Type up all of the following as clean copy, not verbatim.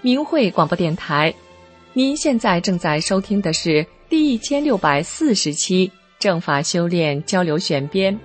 明慧广播电台。您现在正在收听的是第1640期正法修炼交流选编。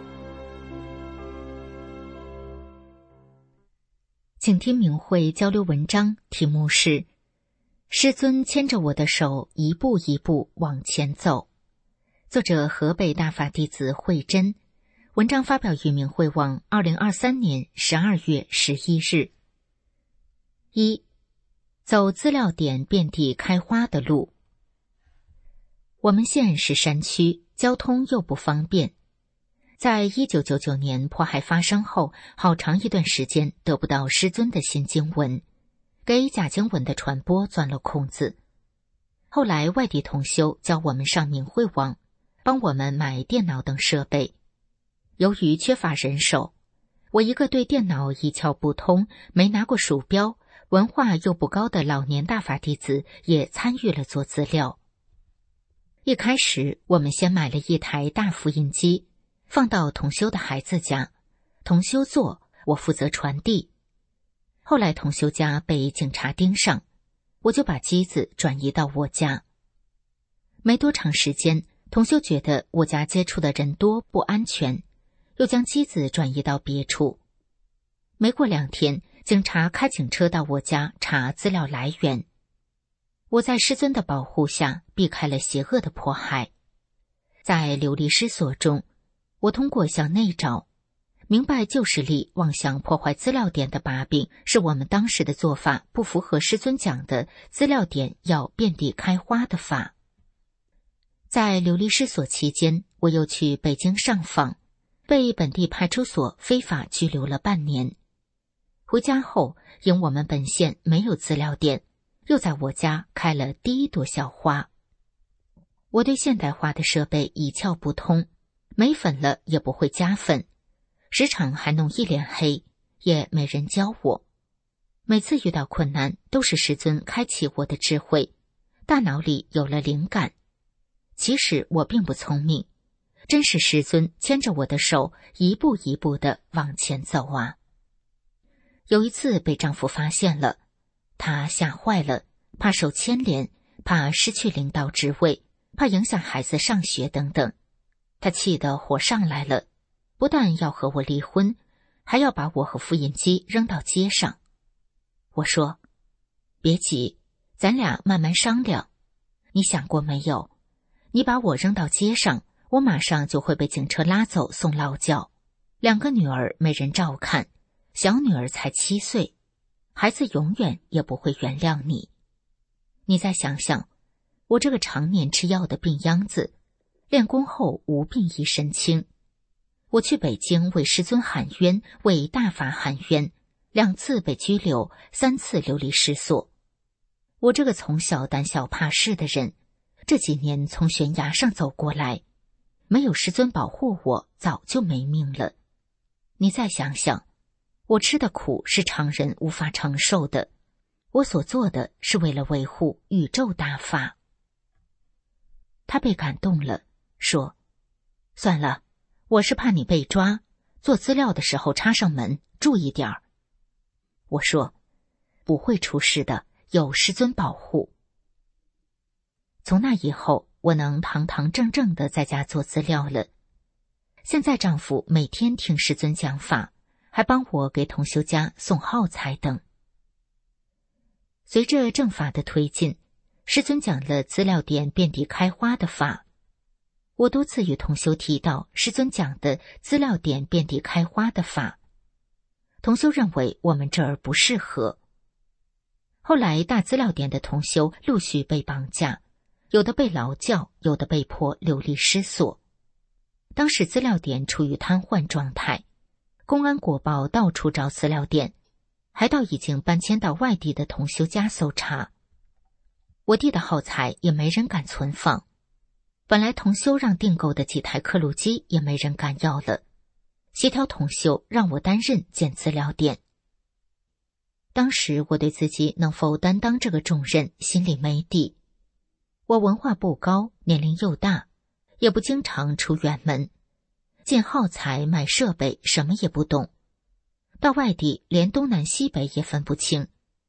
请听明慧交流文章，题目是师尊牵着我的手一步一步往前走，作者河北大法弟子慧真，文章发表于明慧网2023年12月11日。1. 走资料点遍地开花的路。我们县是山区，交通又不方便，在1999年迫害发生后，好长一段时间得不到师尊的新经文，给假经文的传播钻了空子。后来外地同修教我们上明慧网，帮我们买电脑等设备。由于缺乏人手，我一个对电脑一窍不通、没拿过鼠标、文化又不高的老年大法弟子也参与了做资料。一开始我们先买了一台大复印机，放到同修的孩子家，同修做，我负责传递。后来同修家被警察盯上，我就把机子转移到我家。没多长时间，同修觉得我家接触的人多不安全，又将机子转移到别处。没过2天，警察开警车到我家查资料来源。我在师尊的保护下避开了邪恶的迫害。在流离失所中，我通过向内找，明白旧势力妄想破坏资料点的把柄是我们当时的做法不符合师尊讲的资料点要遍地开花的法。在流离失所期间，我又去北京上访，被本地派出所非法拘留了半年。回家后，因我们本县没有资料点，又在我家开了第一朵小花。我对现代化的设备一窍不通，没粉了也不会加粉，时常还弄一脸黑，也没人教我。每次遇到困难，都是师尊开启我的智慧，大脑里有了灵感。其实我并不聪明，真是师尊牵着我的手一步一步地往前走啊。有一次被丈夫发现了，他吓坏了，怕受牵连，怕失去领导职位，怕影响孩子上学等等。他气得火上来了，不但要和我离婚，还要把我和复印机扔到街上。我说，别急，咱俩慢慢商量。你想过没有，你把我扔到街上，我马上就会被警车拉走送劳教，2个女儿没人照看，小女儿才7岁，孩子永远也不会原谅你。你再想想，我这个常年吃药的病秧子，练功后无病一身轻。我去北京为师尊喊冤，为大法喊冤，2次被拘留，3次流离失所。我这个从小胆小怕事的人，这几年从悬崖上走过来，没有师尊保护我，早就没命了。你再想想，我吃的苦是常人无法承受的，我所做的是为了维护宇宙大法。他被感动了，说，算了，我是怕你被抓，做资料的时候插上门，注意点儿。我说，不会出事的，有师尊保护。从那以后，我能堂堂正正地在家做资料了。现在丈夫每天听师尊讲法，还帮我给同修家送耗材等。随着正法的推进，师尊讲了资料点遍地开花的法。我多次与同修提到师尊讲的资料点遍地开花的法，同修认为我们这儿不适合。后来大资料点的同修陆续被绑架，有的被劳教，有的被迫流离失所。当时资料点处于瘫痪状态，公安国报到处找资料点，还到已经搬迁到外地的同修家搜查。我弟的耗材也没人敢存放，本来同修让订购的几台刻录机也没人敢要了，协调同修让我担任建资料点。当时我对自己能否担当这个重任心里没底。我文化不高，年龄又大，也不经常出远门，进耗材买设备什么也不懂，到外地连东南西北也分不清，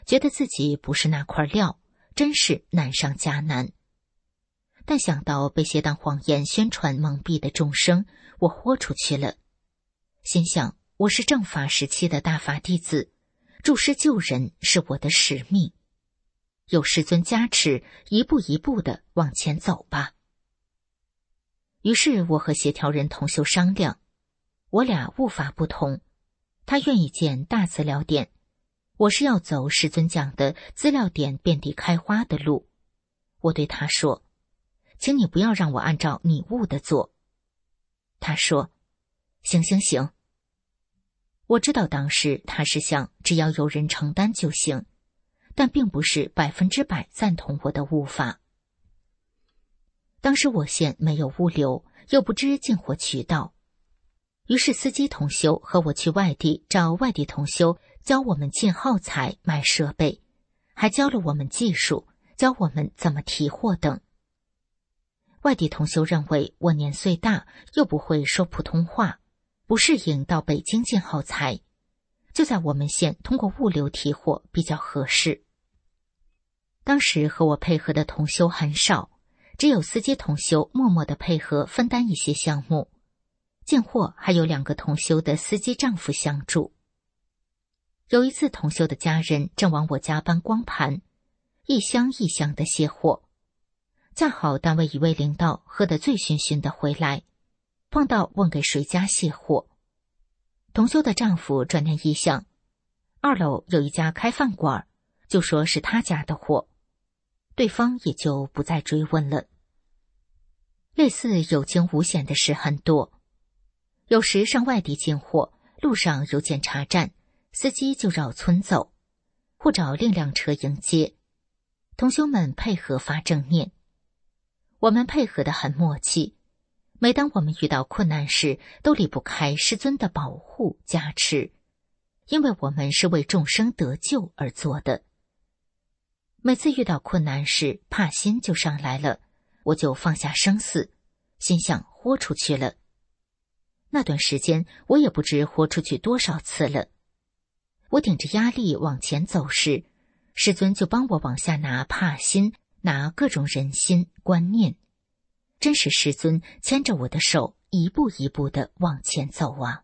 觉得自己不是那块料，真是难上加难。但想到被邪党谎言宣传蒙蔽的众生，我豁出去了。心想，我是正法时期的大法弟子，助师救人是我的使命。有师尊加持，一步一步地往前走吧。于是我和协调人同修商量，我俩悟法不同，他愿意建大资料点，我是要走师尊讲的资料点遍地开花的路。我对他说，请你不要让我按照你悟的做。他说，行行行。我知道当时他是想只要有人承担就行，但并不是100%赞同我的悟法。当时我县没有物流，又不知进货渠道，于是司机同修和我去外地找外地同修教我们进耗材、买设备，还教了我们技术，教我们怎么提货等。外地同修认为我年岁大，又不会说普通话，不适应到北京进耗材，就在我们县通过物流提货比较合适。当时和我配合的同修很少，只有司机同修默默地配合分担一些项目，进货还有2个同修的司机丈夫相助。有一次同修的家人正往我家搬光盘，一箱一箱的卸货，恰好单位一位领导喝得醉醺醺的回来，碰到问给谁家卸货。同修的丈夫转念一想，2楼有一家开饭馆，就说是他家的货，对方也就不再追问了。类似有惊无险的事很多，有时上外地进货，路上有检查站，司机就绕村走，或找另辆车迎接，同修们配合发正念。我们配合得很默契，每当我们遇到困难时，都离不开师尊的保护加持，因为我们是为众生得救而做的。每次遇到困难时，怕心就上来了，我就放下生死，心想豁出去了。那段时间我也不知豁出去多少次了。我顶着压力往前走时，师尊就帮我往下拿怕心，拿各种人心观念，真是师尊牵着我的手，一步一步地往前走啊。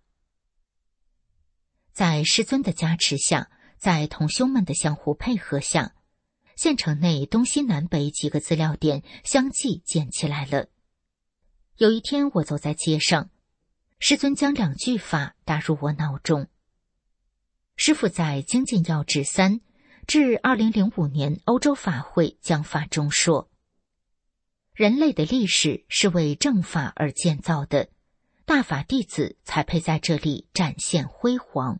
在师尊的加持下，在同修们的相互配合下，县城内东西南北几个资料点相继建起来了。有一天我走在街上，师尊将2句法打入我脑中。师父在《精进要旨3》至2005年欧洲法会讲法中说，人类的历史是为正法而建造的，大法弟子才配在这里展现辉煌。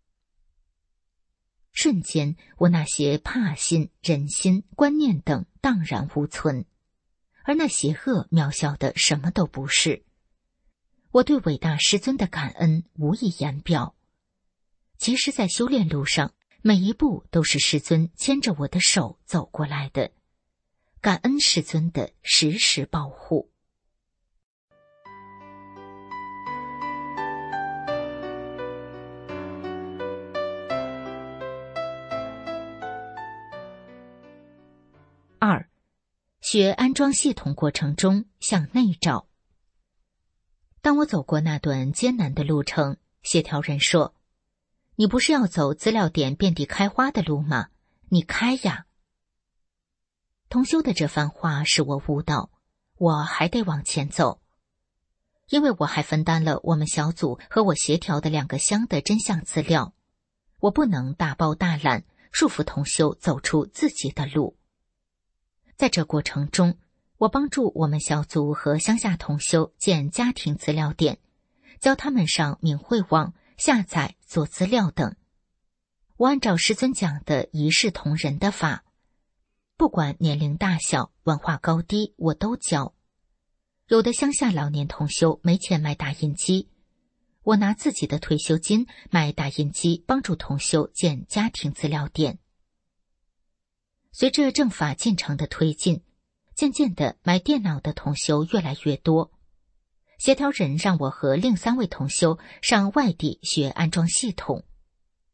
瞬间，我那些怕心、人心、观念等荡然无存，而那邪恶渺小的什么都不是。我对伟大师尊的感恩无以言表。其实在修炼路上，每一步都是师尊牵着我的手走过来的，感恩师尊的时时保护。2. 学安装系统过程中向内照。当我走过那段艰难的路程，协调人说，你不是要走资料点遍地开花的路吗？你开呀。同修的这番话使我悟到，我还得往前走，因为我还分担了我们小组和我协调的2个箱的真相资料，我不能大包大揽，束缚同修走出自己的路。在这过程中，我帮助我们小组和乡下同修建家庭资料点，教他们上明慧网下载做资料等。我按照师尊讲的一视同仁的法，不管年龄大小、文化高低，我都教。有的乡下老年同修没钱买打印机，我拿自己的退休金买打印机，帮助同修建家庭资料点。随着正法进程的推进，渐渐的买电脑的同修越来越多。协调人让我和另3位同修上外地学安装系统。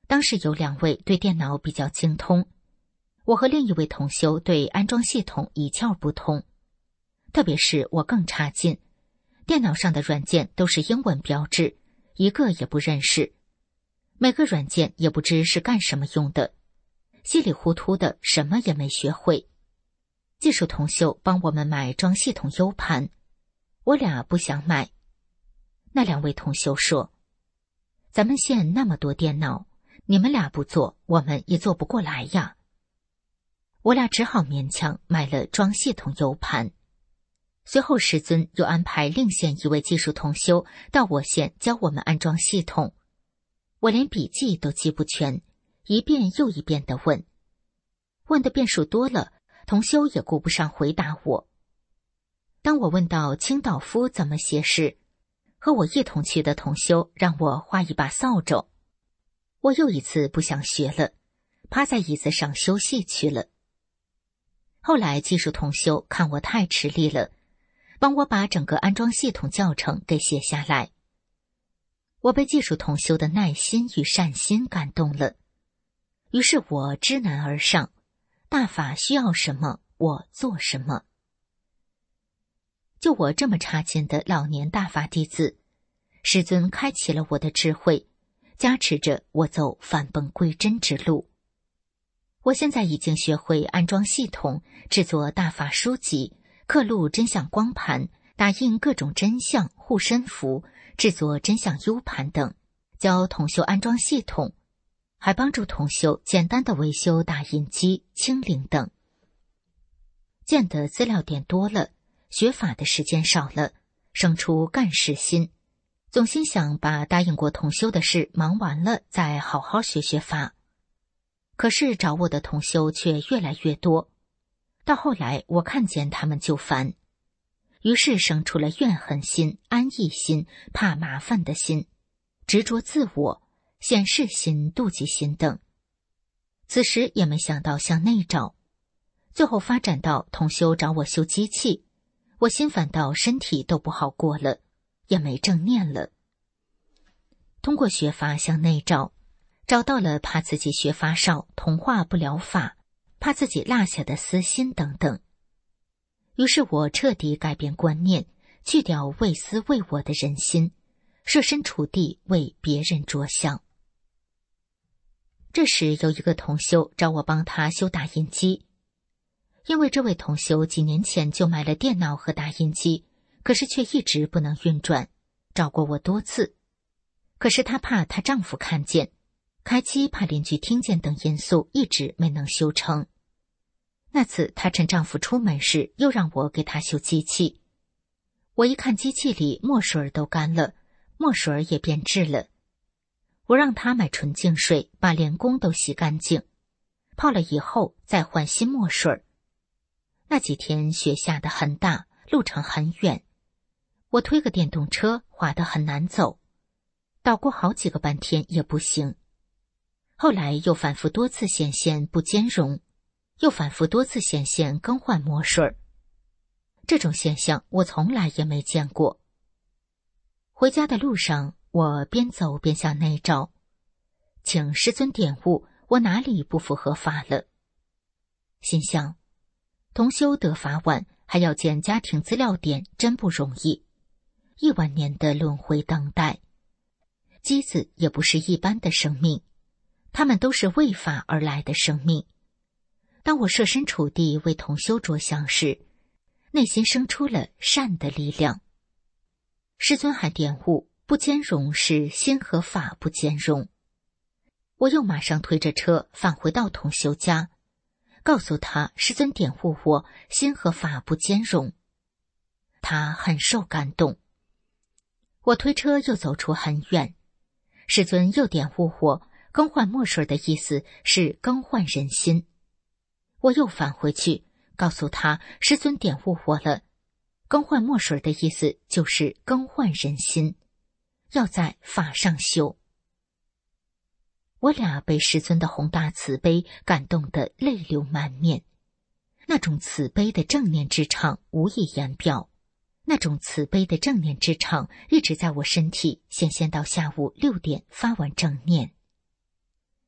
当时有2位对电脑比较精通，我和另一位同修对安装系统一窍不通，特别是我更差劲，电脑上的软件都是英文标志，一个也不认识，每个软件也不知是干什么用的，稀里糊涂的什么也没学会。技术同修帮我们买装系统 U 盘，我俩不想买。那2位同修说，咱们县那么多电脑，你们俩不做，我们也做不过来呀。我俩只好勉强买了装系统 U 盘。随后师尊又安排另县一位技术同修到我县教我们安装系统，我连笔记都记不全，一遍又一遍地问的遍数多了，同修也顾不上回答我。当我问到清道夫怎么写时，和我一同去的同修让我画一把扫帚，我又一次不想学了，趴在椅子上休息去了。后来技术同修看我太吃力了，帮我把整个安装系统教程给写下来。我被技术同修的耐心与善心感动了，于是我知难而上，大法需要什么我做什么。就我这么差劲的老年大法弟子，师尊开启了我的智慧，加持着我走返本归真之路。我现在已经学会安装系统，制作大法书籍，刻录真相光盘，打印各种真相护身符，制作真相 U 盘等，教同修安装系统，还帮助同修简单的维修打印机、清零等。见的资料点多了，学法的时间少了，生出干事心，总心想把答应过同修的事忙完了再好好学学法。可是找我的同修却越来越多，到后来我看见他们就烦，于是生出了怨恨心、安逸心、怕麻烦的心、执着自我、显示心、妒忌心等。此时也没想到向内找，最后发展到同修找我修机器，我心烦到身体都不好过了，也没正念了。通过学法向内找到了怕自己学法少同化不了法，怕自己落下的私心等等。于是我彻底改变观念，去掉为私为我的人心，设身处地为别人着想。这时有一个同修找我帮他修打印机，因为这位同修几年前就买了电脑和打印机，可是却一直不能运转，找过我多次。可是她怕她丈夫看见，开机怕邻居听见等因素，一直没能修成。那次她趁丈夫出门时，又让我给她修机器。我一看机器里墨水都干了，墨水也变质了。我让她买纯净水，把连工都洗干净，泡了以后再换新墨水。那几天雪下得很大，路程很远，我推个电动车滑得很难走，倒过好几个半天也不行。后来又反复多次显现不兼容，又反复多次显现更换墨水，这种现象我从来也没见过。回家的路上，我边走边向内找，请师尊点悟我哪里不符合法了。心想，同修得法晚，还要见家庭资料点，真不容易，1万年的轮回等待。机子也不是一般的生命，他们都是为法而来的生命。当我设身处地为同修着想时，内心生出了善的力量。师尊还点悟，不兼容是心和法不兼容。我又马上推着车返回到同修家，告诉他师尊点悟我心和法不兼容。他很受感动。我推车又走出很远，师尊又点悟我更换墨水的意思是更换人心。我又返回去告诉他师尊点悟我了，更换墨水的意思就是更换人心，要在法上修。我俩被师尊的宏大慈悲感动得泪流满面，那种慈悲的正念之场无以言表，那种慈悲的正念之场一直在我身体显现到下午6点发完正念。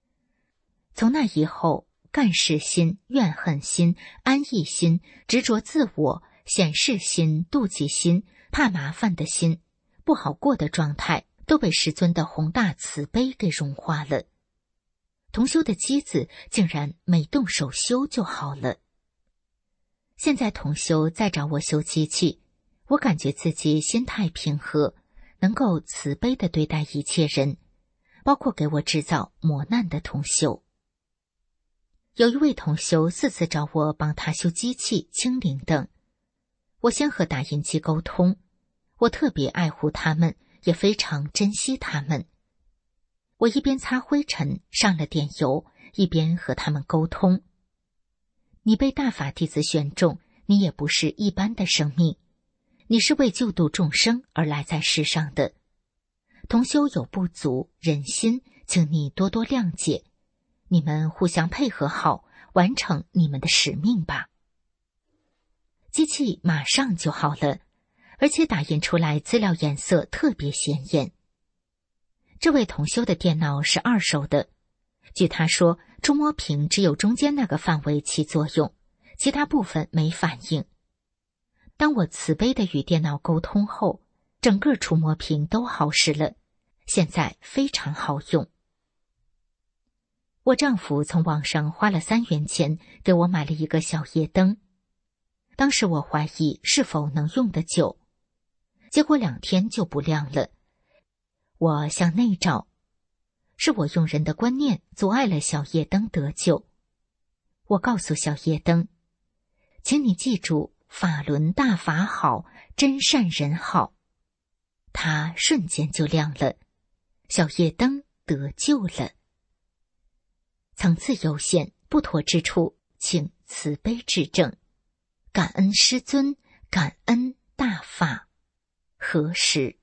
从那以后，干事心、怨恨心、安逸心、执着自我、显示心、妒忌心、怕麻烦的心、不好过的状态，都被师尊的宏大慈悲给融化了。同修的机子竟然没动手修就好了。现在同修再找我修机器，我感觉自己心态平和，能够慈悲地对待一切人，包括给我制造磨难的同修。有一位同修4次找我帮他修机器、清零等。我先和打印机沟通，我特别爱护他们，也非常珍惜他们。我一边擦灰尘，上了点油，一边和他们沟通。你被大法弟子选中，你也不是一般的生命，你是为救度众生而来在世上的。同修有不足，忍心，请你多多谅解。你们互相配合好，完成你们的使命吧。机器马上就好了，而且打印出来资料颜色特别鲜艳。这位同修的电脑是2手的，据他说，触摸屏只有中间那个范围起作用，其他部分没反应。当我慈悲地与电脑沟通后，整个触摸屏都好使了，现在非常好用。我丈夫从网上花了3元钱给我买了一个小夜灯，当时我怀疑是否能用得久，结果2天就不亮了。我向内找，是我用人的观念阻碍了小夜灯得救。我告诉小夜灯，请你记住，法轮大法好，真善人好。它瞬间就亮了，小夜灯得救了。层次有限，不妥之处，请慈悲指正。感恩师尊，感恩大法。何时？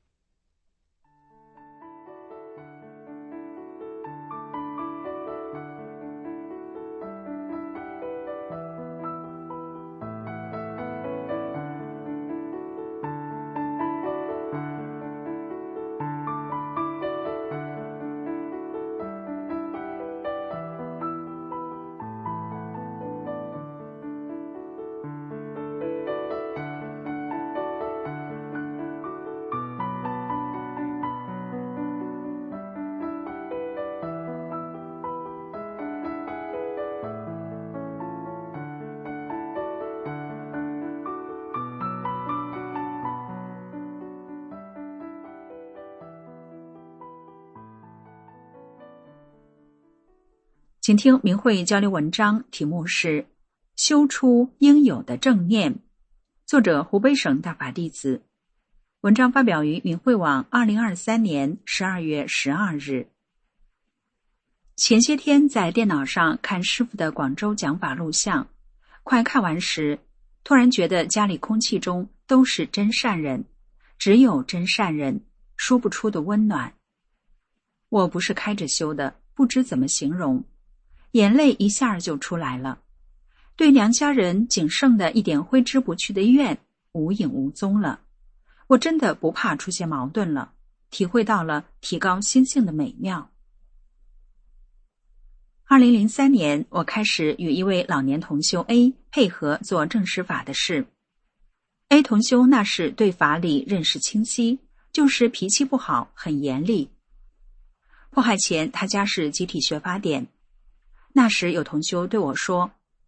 请听明慧交流文章，题目是修出应有的正念，作者湖北省大法弟子。文章发表于明慧网2023年12月12日。前些天在电脑上看师父的广州讲法录像，快看完时，突然觉得家里空气中都是真善人，只有真善人，说不出的温暖。我不是开着修的，不知怎么形容，眼泪一下就出来了。对娘家人仅剩的一点挥之不去的怨无影无踪了。我真的不怕出现矛盾了，体会到了提高心性的美妙。2003年，我开始与一位老年同修 A 配合做正实法的事。A 同修那时对法理认识清晰，就是脾气不好，很严厉。迫害前，他家是集体学法典。那时有同修对我说，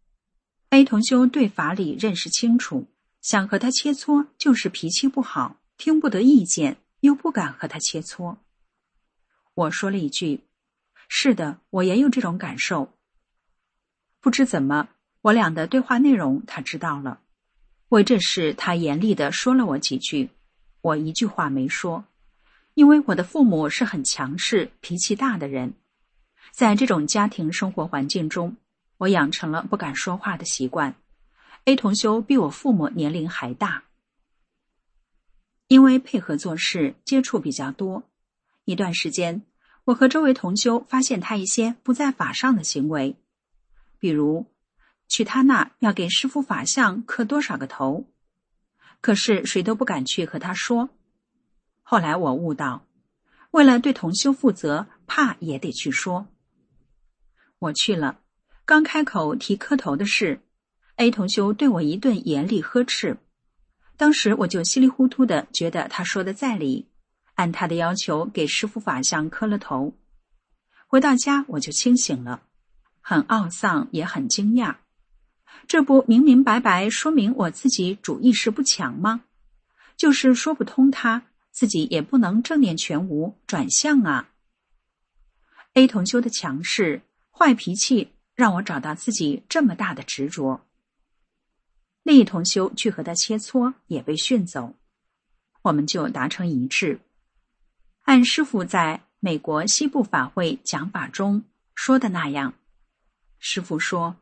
A 同修对法理认识清楚，想和他切磋，就是脾气不好，听不得意见，又不敢和他切磋。我说了一句，是的，我也有这种感受。不知怎么，我俩的对话内容他知道了。为这事，他严厉地说了我几句，我一句话没说，因为我的父母是很强势、脾气大的人。在这种家庭生活环境中，我养成了不敢说话的习惯。A 同修比我父母年龄还大。因为配合做事，接触比较多，一段时间，我和周围同修发现他一些不在法上的行为，比如去他那要给师父法像磕多少个头，可是谁都不敢去和他说。后来我悟到，为了对同修负责，怕也得去说。 我去了，刚开口提磕头的事，A 同修对我一顿严厉呵斥。当时我就稀里糊涂的觉得他说的在理，按他的要求给师父法像磕了头。回到家我就清醒了，很懊丧也很惊讶，这不明明白白说明我自己主意识不强吗？就是说不通他，自己也不能正念全无转向啊。A 同修的强势、坏脾气让我找到自己这么大的执着。另一同修去和他切磋，也被训走，我们就达成一致。按师父在美国西部法会讲法中说的那样，师父说，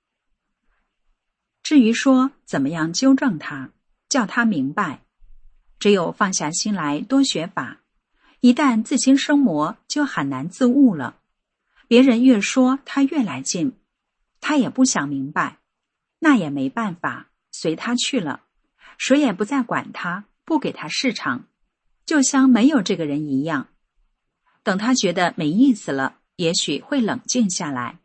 至于说怎么样纠正他，叫他明白，只有放下心来多学法，一旦自心生魔，就很难自悟了。别人越说他越来劲，他也不想明白，那也没办法，随他去了，谁也不再管他，不给他市场，就像没有这个人一样。等他觉得没意思了，也许会冷静下来。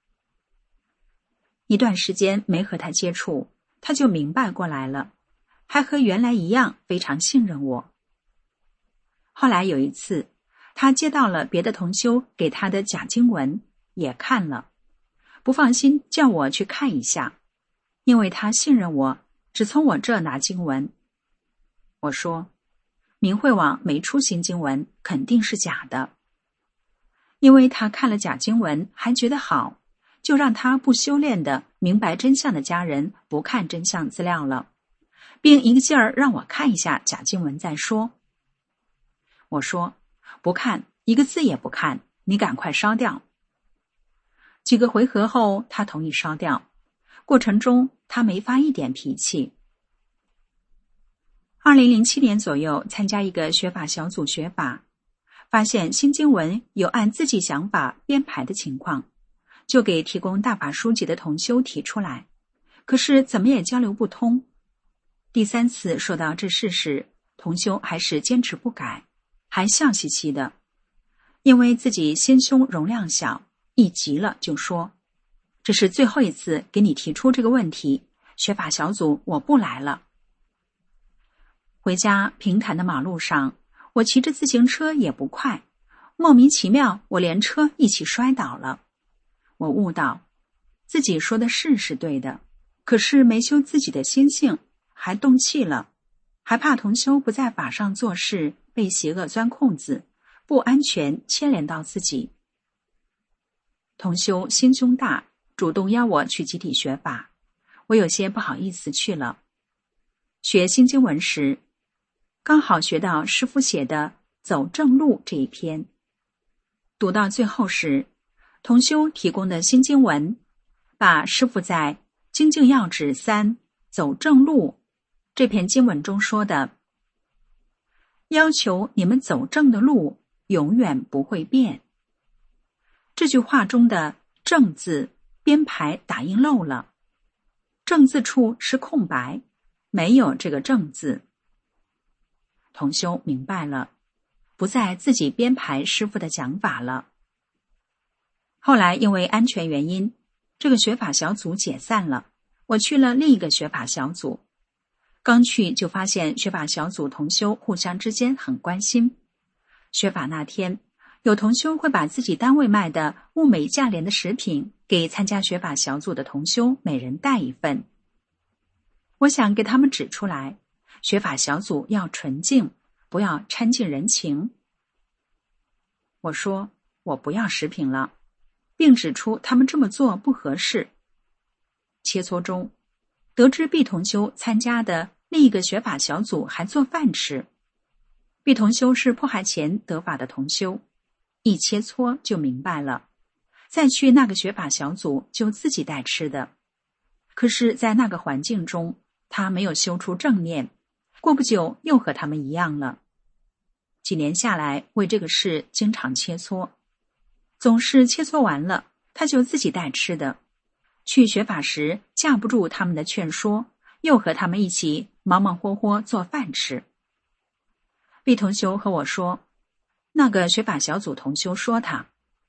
一段时间没和他接触，他就明白过来了，还和原来一样非常信任我。后来有一次，他接到了别的同修给他的假经文，也看了，不放心叫我去看一下，因为他信任我，只从我这拿经文。我说，明慧网没出新经文，肯定是假的。因为他看了假经文还觉得好，就让他不修炼的明白真相的家人不看真相资料了，并一个劲儿让我看一下假经文再说。我说，不看，一个字也不看，你赶快烧掉。几个回合后，他同意烧掉，过程中他没发一点脾气。2007年左右参加一个学法小组学法，发现新经文有按自己想法编排的情况，就给提供大法书籍的同修提出来，可是怎么也交流不通。第3次说到这事时，同修还是坚持不改，还笑嘻嘻的，因为自己心胸容量小，一急了就说，这是最后一次给你提出这个问题，学法小组我不来了。回家平坦的马路上，我骑着自行车也不快，莫名其妙我连车一起摔倒了。我悟到自己说的是对的，可是没修自己的心性，还动气了，还怕同修不在法上做事，被邪恶钻空子，不安全牵连到自己。同修心胸大，主动邀我去集体学法，我有些不好意思去了。学新经文时，刚好学到师父写的走正路这一篇，读到最后时，同修提供的新经文把师父在精进要旨3走正路这篇经文中说的要求你们走正的路永远不会变，这句话中的正字编排打印漏了，正字处是空白，没有这个正字。同修明白了，不再自己编排师父的讲法了。后来因为安全原因，这个学法小组解散了，我去了另一个学法小组。刚去就发现学法小组同修互相之间很关心。学法那天，有同修会把自己单位卖的物美价廉的食品给参加学法小组的同修每人带一份。我想给他们指出来，学法小组要纯净，不要掺进人情。我说我不要食品了，并指出他们这么做不合适。切磋中，得知毕同修参加的另一个学法小组还做饭吃。毕同修是迫害前得法的同修，一切磋就明白了，再去那个学法小组就自己带吃的。可是在那个环境中，他没有修出正念，过不久又和他们一样了。几年下来，为这个事经常切磋，总是切磋完了，他就自己带吃的。去学法时架不住他们的劝说，又和他们一起忙忙活活做饭吃。毕同修和我说，那个学法小组同修说他，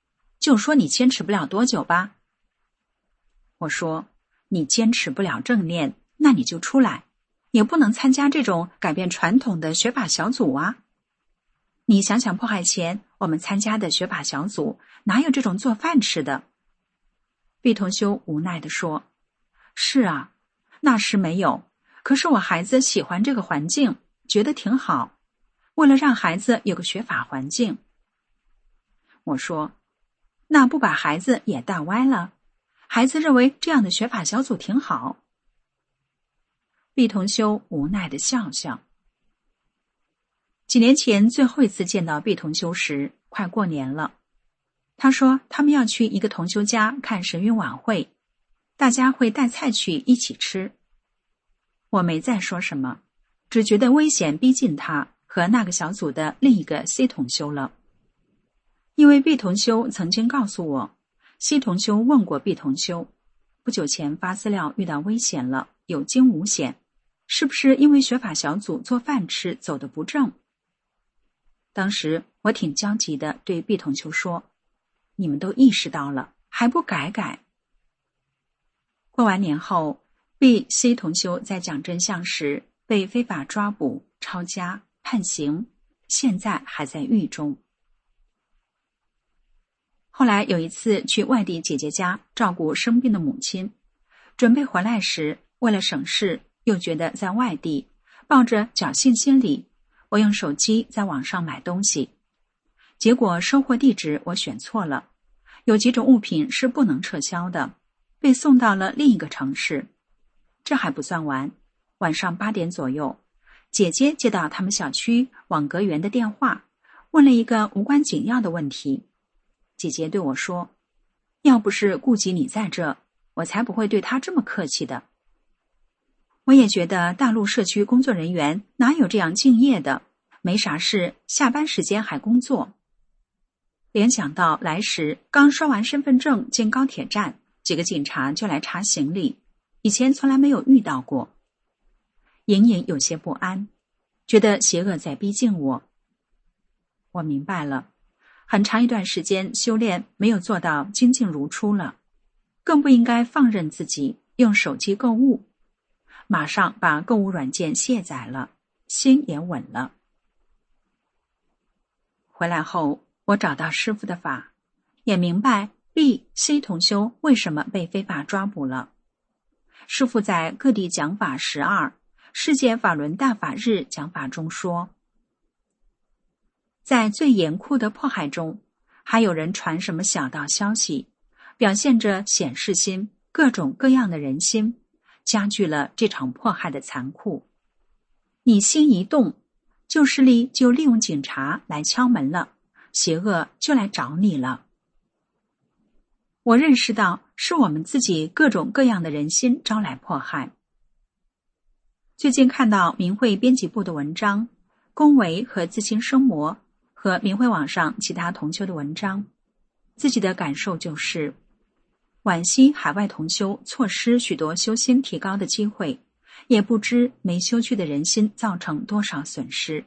就说你坚持不了多久吧。我说，你坚持不了正念，那你就出来，也不能参加这种改变传统的学法小组啊。你想想迫害前我们参加的学法小组，哪有这种做饭吃的？毕同修无奈地说，是啊，那时没有，可是我孩子喜欢这个环境，觉得挺好，为了让孩子有个学法环境。我说，那不把孩子也带歪了？孩子认为这样的学法小组挺好。毕同修无奈地笑笑。几年前最后一次见到毕同修时，快过年了。他说他们要去一个同修家看神韵晚会，大家会带菜去一起吃。我没再说什么，只觉得危险逼近他和那个小组的另一个 C 同修了。因为毕同修曾经告诉我，C 同修问过毕同修，不久前发资料遇到危险了，有惊无险，是不是因为学法小组做饭吃走得不正？当时我挺焦急的对毕同修说，你们都意识到了，还不改改？过完年后，毕 C 同修在讲真相时被非法抓捕、抄家、判刑，现在还在狱中。后来有一次去外地姐姐家照顾生病的母亲，准备回来时，为了省事，又觉得在外地，抱着侥幸心理，我用手机在网上买东西，结果收货地址我选错了，有几种物品是不能撤销的，被送到了另一个城市。这还不算完，晚上8点左右，姐姐接到他们小区网格员的电话，问了一个无关紧要的问题。姐姐对我说，要不是顾及你在这，我才不会对他这么客气的。我也觉得大陆社区工作人员哪有这样敬业的，没啥事，下班时间还工作。联想到来时刚刷完身份证进高铁站，几个警察就来查行李，以前从来没有遇到过，隐隐有些不安，觉得邪恶在逼近我。我明白了，很长一段时间修炼没有做到精进如初了，更不应该放任自己用手机购物，马上把购物软件卸载了，心也稳了。回来后，我找到师父的法，也明白 B、C 同修为什么被非法抓捕了。师父在各地讲法12世界法轮大法日讲法中说，在最严酷的迫害中，还有人传什么小道消息，表现着显示心，各种各样的人心，加剧了这场迫害的残酷。你心一动，旧势力就利用警察来敲门了，邪恶就来找你了。我认识到是我们自己各种各样的人心招来迫害。最近看到明慧编辑部的文章，恭维和自轻生魔和明慧网上其他同修的文章，自己的感受就是惋惜海外同修错失许多修心提高的机会，也不知没修去的人心造成多少损失。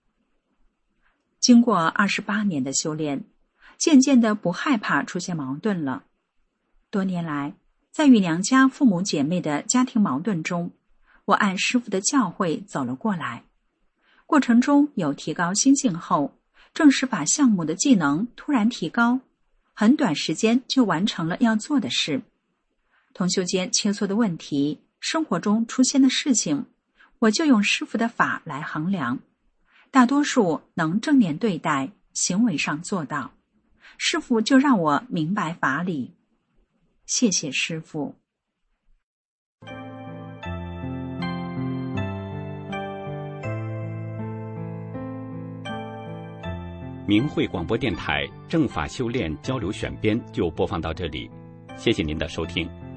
经过28年的修炼，渐渐的不害怕出现矛盾了。多年来，在与娘家父母姐妹的家庭矛盾中，我按师父的教诲走了过来。过程中有提高心境后，正实法项目的技能突然提高，很短时间就完成了要做的事。同修间切磋的问题，生活中出现的事情，我就用师父的法来衡量，大多数能正念对待，行为上做到，师父就让我明白法理。谢谢师父。 明慧广播电台正法修炼交流选编就播放到这里，谢谢您的收听。